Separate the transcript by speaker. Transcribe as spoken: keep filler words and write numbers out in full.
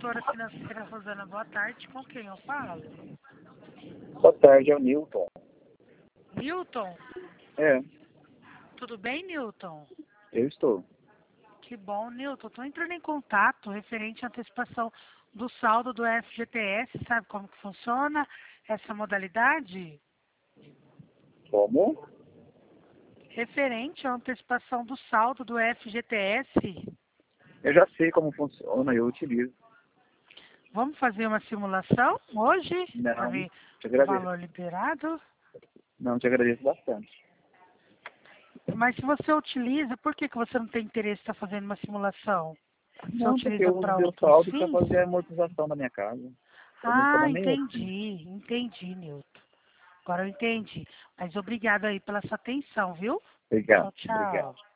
Speaker 1: Corretora Financeira Rosana, boa tarde. Com quem eu falo?
Speaker 2: Boa tarde, é o Newton.
Speaker 1: Newton?
Speaker 2: É,
Speaker 1: Tudo bem, Newton?
Speaker 2: eu estou.
Speaker 1: Que bom, Newton. Estou entrando em contato referente à antecipação do saldo do F G T S. Sabe como que funciona essa modalidade?
Speaker 2: Como?
Speaker 1: Referente à antecipação do saldo do F G T S.
Speaker 2: Eu já sei como funciona, eu utilizo.
Speaker 1: Vamos fazer uma simulação hoje para
Speaker 2: Não,
Speaker 1: ver
Speaker 2: te
Speaker 1: o
Speaker 2: agradeço.
Speaker 1: valor liberado?
Speaker 2: Não, te agradeço bastante.
Speaker 1: Mas se você utiliza, por que, que você não tem interesse em estar fazendo uma simulação? Você
Speaker 2: Não, porque
Speaker 1: utiliza
Speaker 2: eu uso
Speaker 1: para
Speaker 2: meu
Speaker 1: outros
Speaker 2: saldo para
Speaker 1: fins?
Speaker 2: fazer a amortização da minha casa. Eu não sou
Speaker 1: Ah,
Speaker 2: nenhum assim.
Speaker 1: entendi, entendi, Nilton. Agora eu entendi. Mas obrigado aí pela sua atenção, viu?
Speaker 2: Obrigado,
Speaker 1: Tchau,
Speaker 2: obrigado.
Speaker 1: tchau.